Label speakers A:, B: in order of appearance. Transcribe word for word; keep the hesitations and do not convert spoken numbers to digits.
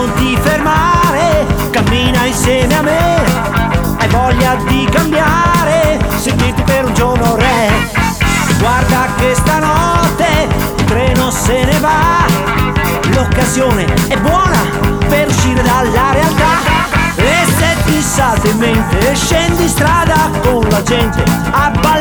A: non ti fermare, cammina insieme a me. Hai voglia di cambiare, sentirti per un giorno re. Guarda che stanotte il treno se ne va, l'occasione è buona per uscire dalla realtà. E se ti salta in mente, scendi in strada con la gente a ballare.